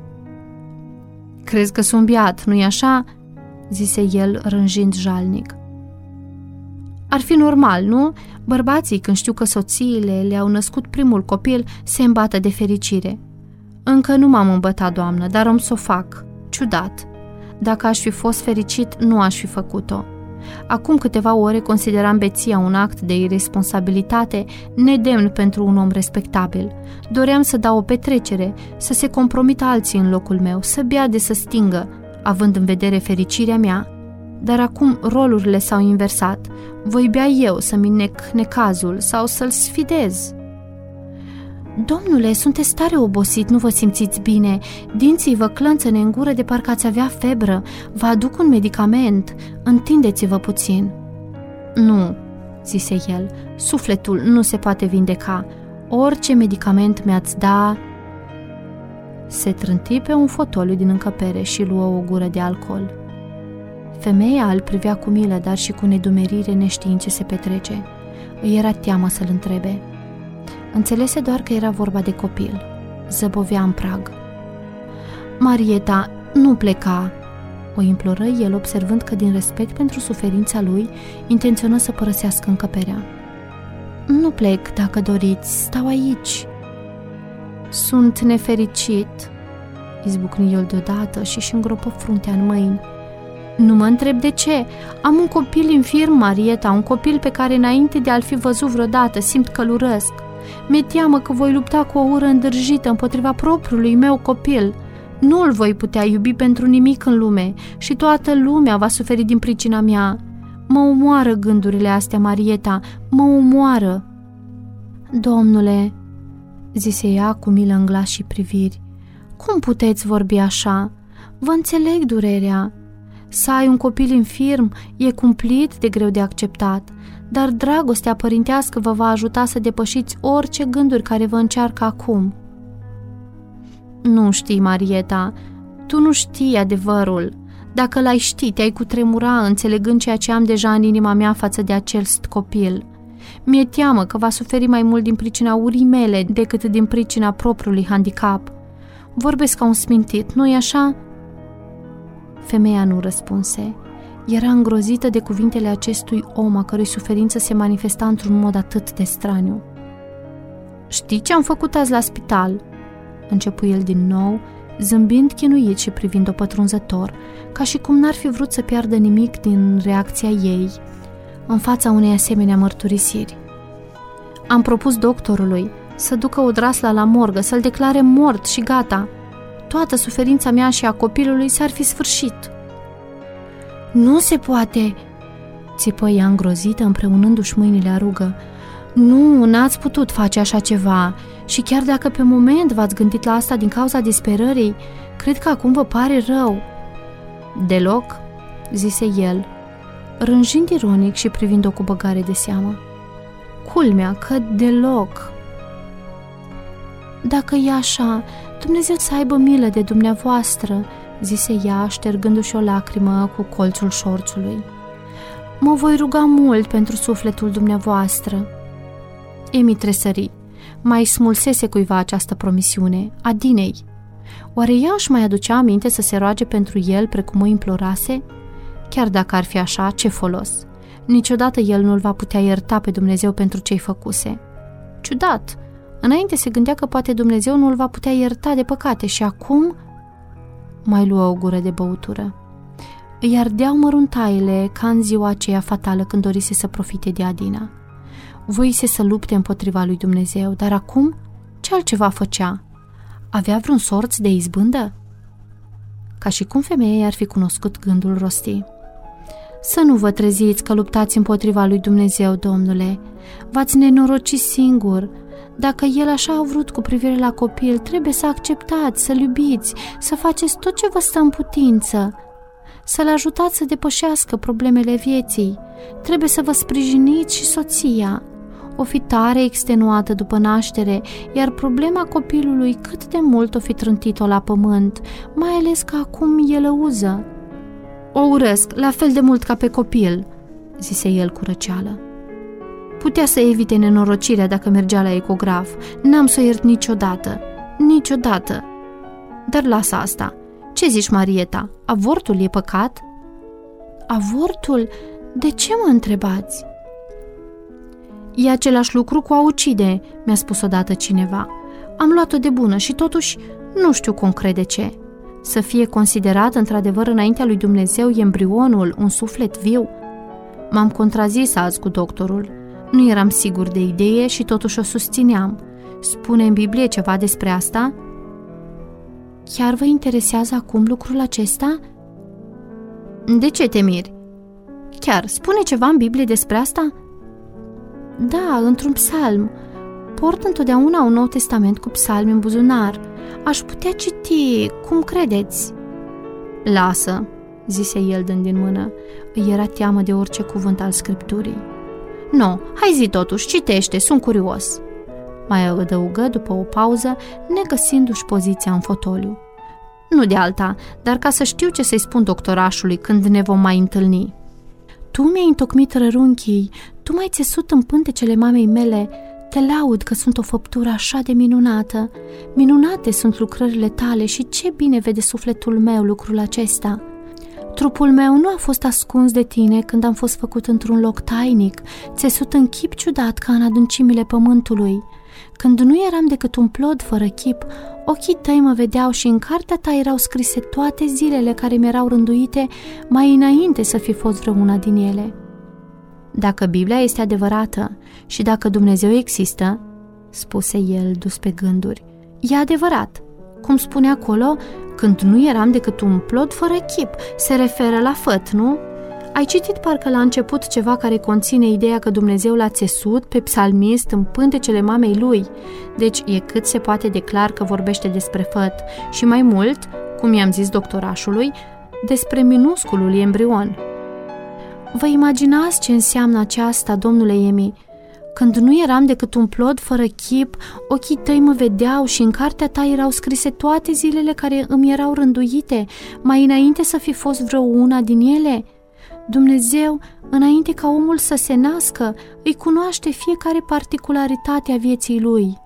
Crezi că sunt biat, nu-i așa?" zise el, rânjind jalnic. Ar fi normal, nu? Bărbații, când știu că soțiile le-au născut primul copil, se îmbată de fericire. Încă nu m-am îmbătat, doamnă, dar om s-o fac. Ciudat. Dacă aș fi fost fericit, nu aș fi făcut-o. Acum câteva ore consideram beția un act de irresponsabilitate nedemn pentru un om respectabil. Doream să dau o petrecere, să se compromită alții în locul meu, să bea de să stingă, având în vedere fericirea mea. Dar acum rolurile s-au inversat. Voi bea eu să-mi nec necazul sau să-l sfidez. Domnule, sunteți tare obosit, nu vă simțiți bine. Dinții vă clănțăne în gură de parcă ați avea febră. Vă aduc un medicament. Întindeți-vă puțin. Nu, zise el, sufletul nu se poate vindeca. Orice medicament mi-ați da... Se trânti pe un fotoliu din încăpere și luă o gură de alcool. Femeia îl privea cu milă, dar și cu nedumerire, neștiind ce se petrece. Îi era teamă să-l întrebe. Înțelese doar că era vorba de copil. Zăbovea în prag. Marieta, nu pleca, o imploră el, observând că din respect pentru suferința lui, intenționă să părăsească încăperea. Nu plec, dacă doriți, stau aici. Sunt nefericit, izbucni el deodată și îngropă fruntea în mâini. Nu mă întreb de ce. Am un copil infirm, Marieta, un copil pe care înainte de a-l fi văzut vreodată simt că-l urăsc. Mi-e teamă că voi lupta cu o ură îndârjită împotriva propriului meu copil. Nu îl voi putea iubi pentru nimic în lume și toată lumea va suferi din pricina mea. Mă omoară gândurile astea, Marieta, mă omoară. Domnule, zise ea cu milă în glas și priviri, cum puteți vorbi așa? Vă înțeleg durerea. Să ai un copil infirm e cumplit de greu de acceptat, dar dragostea părintească vă va ajuta să depășiți orice gânduri care vă încearcă acum. Nu știi, Marieta, tu nu știi adevărul. Dacă l-ai ști, te-ai cutremura înțelegând ceea ce am deja în inima mea față de acel copil. Mi-e teamă că va suferi mai mult din pricina urii mele decât din pricina propriului handicap. Vorbesc ca un smintit, nu-i așa?" Femeia nu răspunse. Era îngrozită de cuvintele acestui om a cărui suferință se manifesta într-un mod atât de straniu. Știi ce am făcut azi la spital?" începu el din nou, zâmbind chinuit și privind-o pătrunzător, ca și cum n-ar fi vrut să piardă nimic din reacția ei în fața unei asemenea mărturisiri. Am propus doctorului să ducă odrasla la morgă, să-l declare mort și gata. Toată suferința mea și a copilului s-ar fi sfârșit." Nu se poate!" țipă ea îngrozită, împreunându-și mâinile la rugă. Nu, n-ați putut face așa ceva și chiar dacă pe moment v-ați gândit la asta din cauza disperării, cred că acum vă pare rău." Deloc?" zise el, rânjind ironic și privind-o cu băgare de seamă. Culmea că deloc." Dacă e așa, Dumnezeu să aibă milă de dumneavoastră," zise ea, ștergându-și o lacrimă cu colțul șorțului. Mă voi ruga mult pentru sufletul dumneavoastră." Emi tresări. Mai smulsese cuiva această promisiune, Adinei. Oare ea își mai aducea aminte să se roage pentru el precum o implorase? Chiar dacă ar fi așa, ce folos? Niciodată el nu-l va putea ierta pe Dumnezeu pentru ce-i făcuse. Ciudat! Înainte se gândea că poate Dumnezeu nu-l va putea ierta de păcate și acum mai luă o gură de băutură. Îi ardeau măruntaiele ca în ziua aceea fatală când dorise să profite de Adina. Voise să lupte împotriva lui Dumnezeu, dar acum ce altceva făcea? Avea vreun sorț de izbândă? Ca și cum femeia i-ar fi cunoscut gândul rosti. Să nu vă treziți că luptați împotriva lui Dumnezeu, domnule. V-ați nenorocit singur. Dacă el așa a vrut cu privire la copil, trebuie să acceptați, să-l iubiți, să faceți tot ce vă stă în putință, să-l ajutați să depășească problemele vieții. Trebuie să vă sprijiniți și soția. O fi tare extenuată după naștere, iar problema copilului cât de mult o fi trântit-o la pământ, mai ales că acum e lăuză. O urăsc la fel de mult ca pe copil, zise el cu răceală. Putea să evite nenorocirea dacă mergea la ecograf. N-am să o iert niciodată. Niciodată. Dar lasă asta. Ce zici, Marieta? Avortul e păcat? Avortul? De ce mă întrebați? E același lucru cu a ucide, mi-a spus odată cineva. Am luat-o de bună și totuși nu știu concret de ce. Să fie considerat într-adevăr înaintea lui Dumnezeu embrionul, un suflet viu? M-am contrazis azi cu doctorul. Nu eram sigur de idee și totuși o susțineam. Spune în Biblie ceva despre asta? Chiar vă interesează acum lucrul acesta? De ce te miri? Chiar, spune ceva în Biblie despre asta? Da, într-un psalm. Port întotdeauna un Nou Testament cu psalmi în buzunar. Aș putea citi, cum credeți? Lasă, zise el dând din mână. Îi era teamă de orice cuvânt al Scripturii. No, hai zi totuși, citește, sunt curios. Mai adăugă după o pauză, negăsindu-și poziția în fotoliu. Nu de alta, dar ca să știu ce să-i spun doctorașului când ne vom mai întâlni. Tu mi-ai întocmit rărunchii, tu m-ai țesut în pântecele mamei mele, te laud că sunt o făptură așa de minunată. Minunate sunt lucrările tale și ce bine vede sufletul meu lucrul acesta. Trupul meu nu a fost ascuns de tine când am fost făcut într-un loc tainic, țesut în chip ciudat ca în adâncimile pământului. Când nu eram decât un plod fără chip, ochii tăi mă vedeau și în cartea ta erau scrise toate zilele care mi-erau rânduite mai înainte să fi fost vreuna din ele. Dacă Biblia este adevărată și dacă Dumnezeu există, spuse el dus pe gânduri, e adevărat. Cum spune acolo, când nu eram decât un plod fără chip, se referă la făt, nu? Ai citit parcă la început ceva care conține ideea că Dumnezeu l-a țesut pe psalmist în pântecele mamei lui. Deci e cât se poate de clar că vorbește despre făt și mai mult, cum i-am zis doctorașului, despre minusculul embrion. Vă imaginați ce înseamnă aceasta, domnule Emi? Când nu eram decât un plod fără chip, ochii tăi mă vedeau și în cartea ta erau scrise toate zilele care îmi erau rânduite, mai înainte să fi fost vreo una din ele. Dumnezeu, înainte ca omul să se nască, îi cunoaște fiecare particularitate a vieții lui.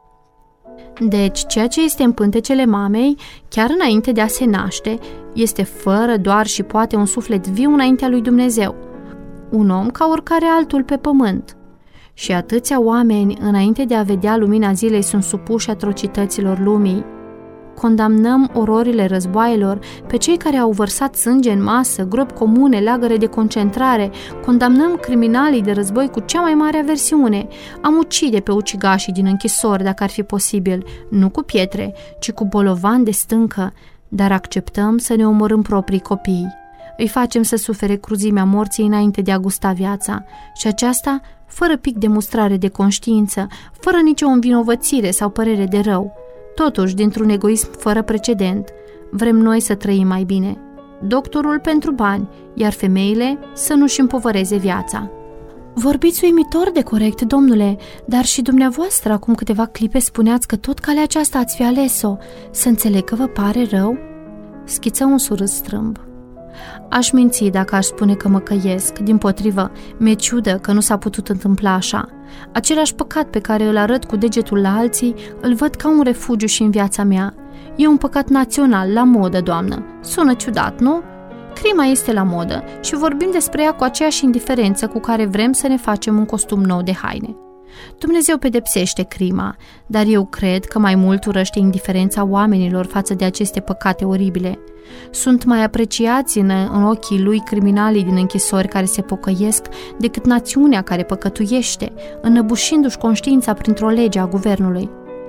Deci, ceea ce este în pântecele mamei, chiar înainte de a se naște, este fără doar și poate un suflet viu înaintea lui Dumnezeu, un om ca oricare altul pe pământ. Și atâția oameni, înainte de a vedea lumina zilei, sunt supuși atrocităților lumii. Condamnăm ororile războaielor, pe cei care au vărsat sânge în masă, gropi comune, lagăre de concentrare, condamnăm criminalii de război cu cea mai mare aversiune. Am ucide pe ucigașii din închisori, dacă ar fi posibil, nu cu pietre, ci cu bolovan de stâncă, dar acceptăm să ne omorâm proprii copii. Îi facem să sufere cruzimea morții înainte de a gusta viața, și aceasta fără pic de mustrare de conștiință, fără nicio învinovățire sau părere de rău. Totuși, dintr-un egoism fără precedent, vrem noi să trăim mai bine. Doctorul pentru bani, iar femeile să nu-și împovăreze viața. Vorbiți uimitor de corect, domnule, dar și dumneavoastră acum câteva clipe spuneați că tot calea aceasta ați fi ales-o. Să înțeleg că vă pare rău? Schiță un surâs strâmb. Aș minți dacă aș spune că mă căiesc, dimpotrivă, mi-e ciudă că nu s-a putut întâmpla așa. Același păcat pe care îl arăt cu degetul la alții, îl văd ca un refugiu și în viața mea. E un păcat național, la modă, doamnă. Sună ciudat, nu? Crima este la modă și vorbim despre ea cu aceeași indiferență cu care vrem să ne facem un costum nou de haine. Dumnezeu pedepsește crima, dar eu cred că mai mult urăște indiferența oamenilor față de aceste păcate oribile. Sunt mai apreciați în ochii lui criminalii din închisori care se pocăiesc decât națiunea care păcătuiește, înăbușindu-și conștiința printr-o lege a guvernului.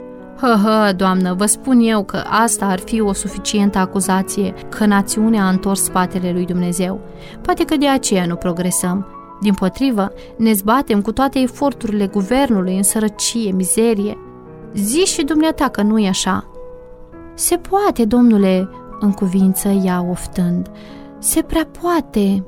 Doamnă, vă spun eu că asta ar fi o suficientă acuzație că națiunea a întors spatele lui Dumnezeu. Poate că de aceea nu progresăm. Dimpotrivă, ne zbatem cu toate eforturile guvernului în sărăcie, mizerie. Zici și dumneata că nu e așa. Se poate, domnule, în cuvință ea oftând. Se prea poate.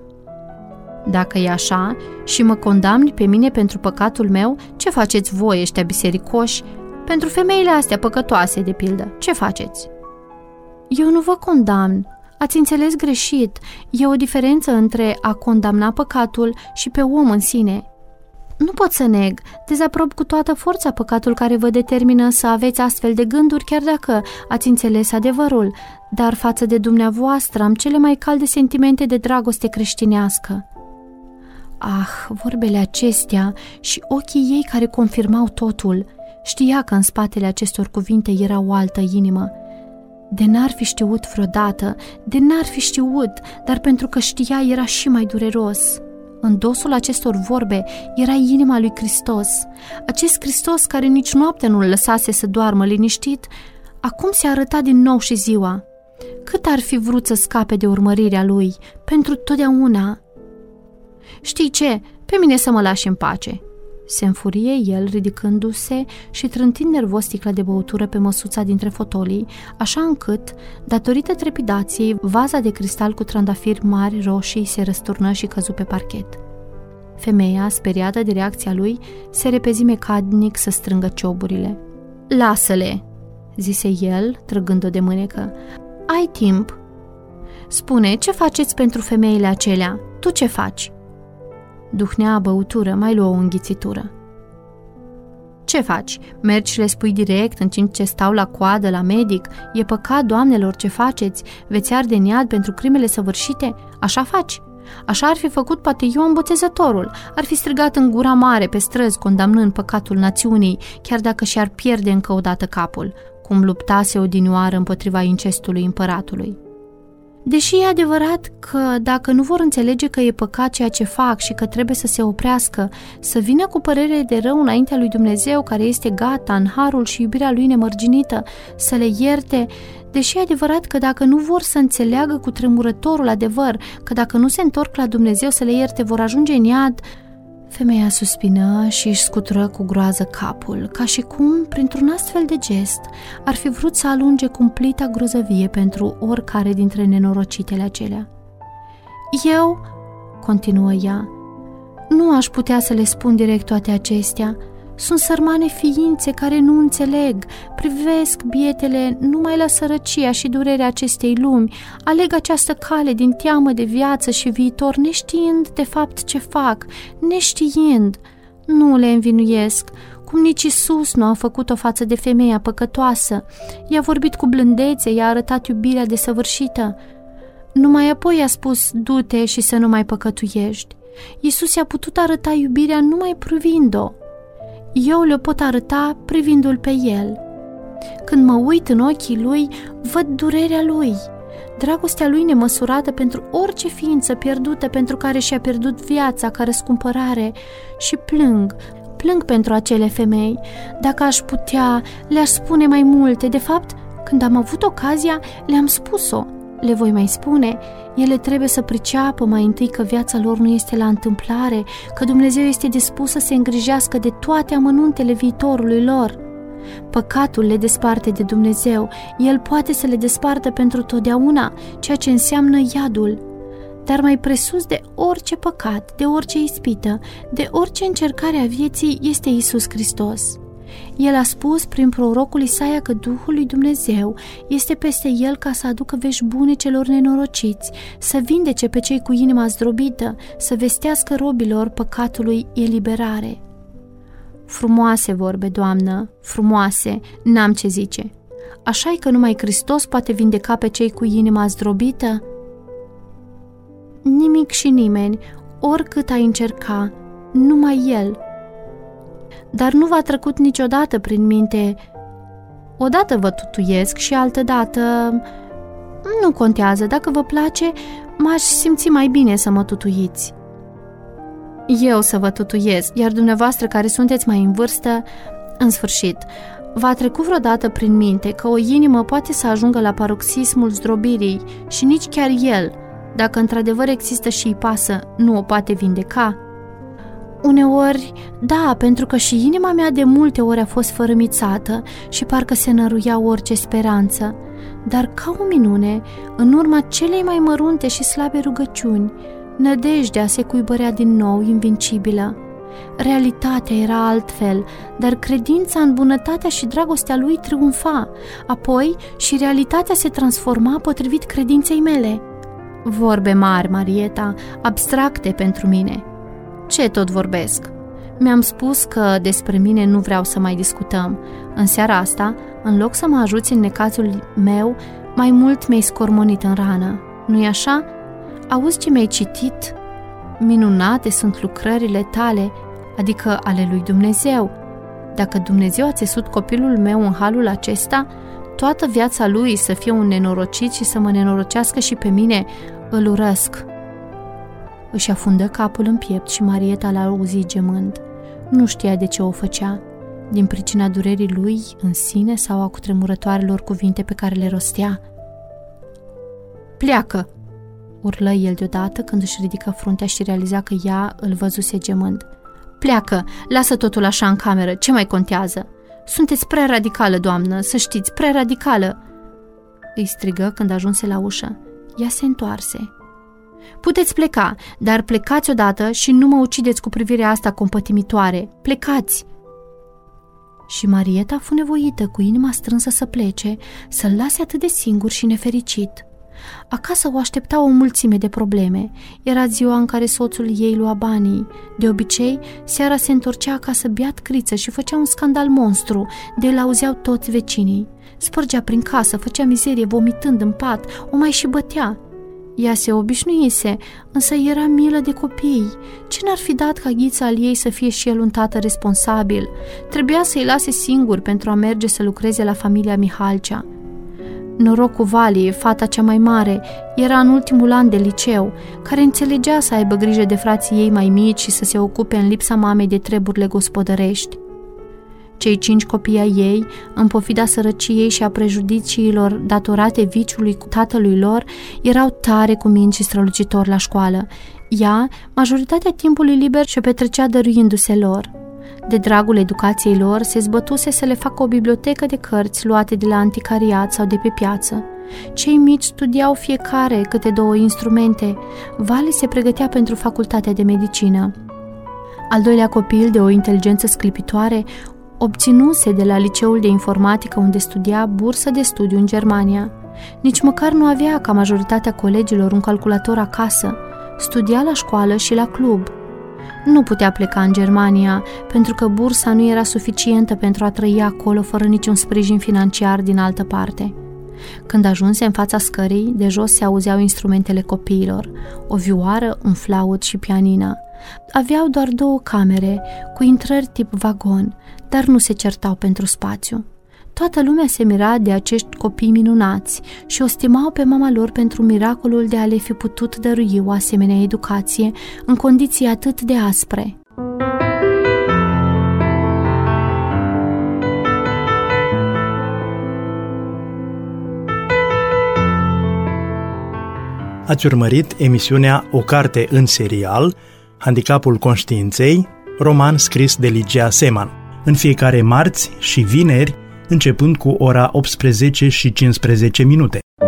Dacă e așa și mă condamni pe mine pentru păcatul meu, ce faceți voi, ăștia bisericoși? Pentru femeile astea păcătoase, de pildă, ce faceți? Eu nu vă condamn. Ați înțeles greșit. E o diferență între a condamna păcatul și pe om în sine. Nu pot să neg, dezaprob cu toată forța păcatul care vă determină să aveți astfel de gânduri, chiar dacă ați înțeles adevărul, dar față de dumneavoastră am cele mai calde sentimente de dragoste creștinească. Vorbele acestea și ochii ei care confirmau totul. Știa că în spatele acestor cuvinte era o altă inimă. De n-ar fi știut vreodată, dar pentru că știa era și mai dureros. În dosul acestor vorbe era inima lui Hristos. Acest Hristos care nici noaptea nu-l lăsase să doarmă liniștit, acum se arăta din nou și ziua. Cât ar fi vrut să scape de urmărirea lui, pentru totdeauna. Știi ce? Pe mine să mă lași în pace. Se înfurie el, ridicându-se și trântind nervos sticla de băutură pe măsuța dintre fotolii, așa încât, datorită trepidației, vaza de cristal cu trandafiri mari roșii se răsturnă și căzu pe parchet. Femeia, speriată de reacția lui, se repezi mecanic să strângă cioburile. Lasă-le, zise el, trăgând-o de mânecă. Ai timp. Spune, ce faceți pentru femeile acelea? Tu ce faci? Duhnea băutură, mai luă o înghițitură. Ce faci? Mergi și le spui direct în timp ce stau la coadă la medic? E păcat, doamnelor, ce faceți? Veți arde în iad pentru crimele săvârșite? Așa faci? Așa ar fi făcut poate Ioan Botezătorul. Ar fi strigat în gura mare pe străzi, condamnând păcatul națiunii, chiar dacă și-ar pierde încă o dată capul, cum luptase odinioară împotriva incestului împăratului. Deși e adevărat că dacă nu vor înțelege că e păcat ceea ce fac și că trebuie să se oprească, să vină cu părere de rău înaintea lui Dumnezeu, care este gata în harul și iubirea lui nemărginită, să le ierte, deși e adevărat că dacă nu vor să înțeleagă cu tremurătorul adevăr, că dacă nu se întorc la Dumnezeu să le ierte, vor ajunge în iad, Femeia suspină și își scutură cu groază capul, ca și cum, printr-un astfel de gest, ar fi vrut să alunge cumplita grozăvie pentru oricare dintre nenorocitele acelea. Eu, continuă ea, nu aș putea să le spun direct toate acestea. Sunt sărmane ființe care nu înțeleg, privesc bietele numai la sărăcia și durerea acestei lumi, aleg această cale din teamă de viață și viitor, neștiind de fapt ce fac, neștiind. Nu le învinuiesc, cum nici Iisus nu a făcut-o față de femeia păcătoasă. I-a vorbit cu blândețe, i-a arătat iubirea desăvârșită. Numai apoi a spus, du-te și să nu mai păcătuiești. Iisus i-a putut arăta iubirea numai privind-o. Eu le pot arăta privindu-l pe el. Când mă uit în ochii lui, văd durerea lui, dragostea lui nemăsurată pentru orice ființă pierdută pentru care și-a pierdut viața ca răscumpărare și plâng pentru acele femei. Dacă aș putea, le-aș spune mai multe. De fapt, când am avut ocazia, le-am spus-o. Le voi mai spune. Ele trebuie să priceapă mai întâi că viața lor nu este la întâmplare, că Dumnezeu este dispus să se îngrijească de toate amănuntele viitorului lor. Păcatul le desparte de Dumnezeu, El poate să le despartă pentru totdeauna, ceea ce înseamnă iadul. Dar mai presus de orice păcat, de orice ispită, de orice încercare a vieții este Iisus Hristos. El a spus prin prorocul Isaia că Duhul lui Dumnezeu este peste el ca să aducă vești bune celor nenorociți, să vindece pe cei cu inima zdrobită, să vestească robilor păcatului eliberare. Frumoase vorbe, Doamnă, frumoase, n-am ce zice. Așa-i că numai Hristos poate vindeca pe cei cu inima zdrobită? Nimic și nimeni, oricât ai încerca, numai El. Dar nu v-a trecut niciodată prin minte, odată vă tutuiesc și altădată, nu contează, dacă vă place, m-aș simți mai bine să mă tutuiți. Eu să vă tutuiesc, iar dumneavoastră care sunteți mai în vârstă, în sfârșit, v-a trecut vreodată prin minte că o inimă poate să ajungă la paroxismul zdrobirii și nici chiar El, dacă într-adevăr există și îi pasă, nu o poate vindeca? Uneori, da, pentru că și inima mea de multe ori a fost fărâmițată și parcă se năruia orice speranță, dar ca o minune, în urma celei mai mărunte și slabe rugăciuni, nădejdea se cuibărea din nou invincibilă. Realitatea era altfel, dar credința în bunătatea și dragostea lui triumfa, apoi și realitatea se transforma potrivit credinței mele. Vorbe mari, Marieta, abstracte pentru mine. Ce tot vorbesc? Mi-am spus că despre mine nu vreau să mai discutăm. În seara asta, în loc să mă ajuți în necazul meu, mai mult mi-ai scormonit în rană. Nu-i așa? Auzi ce mi-ai citit? Minunate sunt lucrările tale, adică ale lui Dumnezeu. Dacă Dumnezeu a țesut copilul meu în halul acesta, toată viața lui să fie un nenorocit și să mă nenorocească și pe mine, îl urăsc. Își afundă capul în piept și Marieta l-a auzit gemând. Nu știa de ce o făcea, din pricina durerii lui în sine sau a cutremurătoarelor cuvinte pe care le rostea. Pleacă! Urlă el deodată când își ridică fruntea și realiza că ea îl văzuse gemând. Pleacă! Lasă totul așa în cameră, ce mai contează? Sunteți prea radicală, doamnă, să știți, prea radicală! Îi strigă când ajunse la ușă. Ea se întoarse. Puteți pleca, dar plecați odată și nu mă ucideți cu privirea asta compătimitoare. Plecați! Și Marieta fu nevoită, cu inima strânsă, să plece, să-l lase atât de singur și nefericit. Acasă o aștepta o mulțime de probleme. Era ziua în care soțul ei lua banii. De obicei, seara se întorcea acasă beat criță și făcea un scandal monstru, de îl auzeau toți vecinii. Spărgea prin casă, făcea mizerie vomitând în pat, o mai și bătea. Ea se obișnuise, însă era milă de copii. Ce n-ar fi dat ca Ghița al ei să fie și el un tată responsabil? Trebuia să-i lase singur pentru a merge să lucreze la familia Mihalcea. Noroc cu Vali, fata cea mai mare, era în ultimul an de liceu, care înțelegea să aibă grijă de frații ei mai mici și să se ocupe în lipsa mamei de treburile gospodărești. Cei 5 copii ai ei, în pofida sărăciei și a prejudiciilor datorate viciului tatălui lor, erau tare cuminți și strălucitori la școală. Ea, majoritatea timpului liber și-o petrecea dăruindu-se lor. De dragul educației lor, se zbătuse să le facă o bibliotecă de cărți luate de la anticariat sau de pe piață. Cei mici studiau fiecare câte 2 instrumente. Vali se pregătea pentru facultatea de medicină. Al doilea copil, de o inteligență sclipitoare, obținuse de la liceul de informatică unde studia bursă de studiu în Germania. Nici măcar nu avea, ca majoritatea colegilor, un calculator acasă. Studia la școală și la club. Nu putea pleca în Germania, pentru că bursa nu era suficientă pentru a trăi acolo fără niciun sprijin financiar din altă parte. Când ajunse în fața scării, de jos se auzeau instrumentele copiilor, o vioară, un flaut și pianină. Aveau doar 2 camere, cu intrări tip vagon, dar nu se certau pentru spațiu. Toată lumea se mira de acești copii minunați și o stimau pe mama lor pentru miracolul de a le fi putut dărui o asemenea educație în condiții atât de aspre. Ați urmărit emisiunea O carte în serial, Handicapul conștiinței, roman scris de Ligia Seman, în fiecare marți și vineri, începând cu ora 18:15.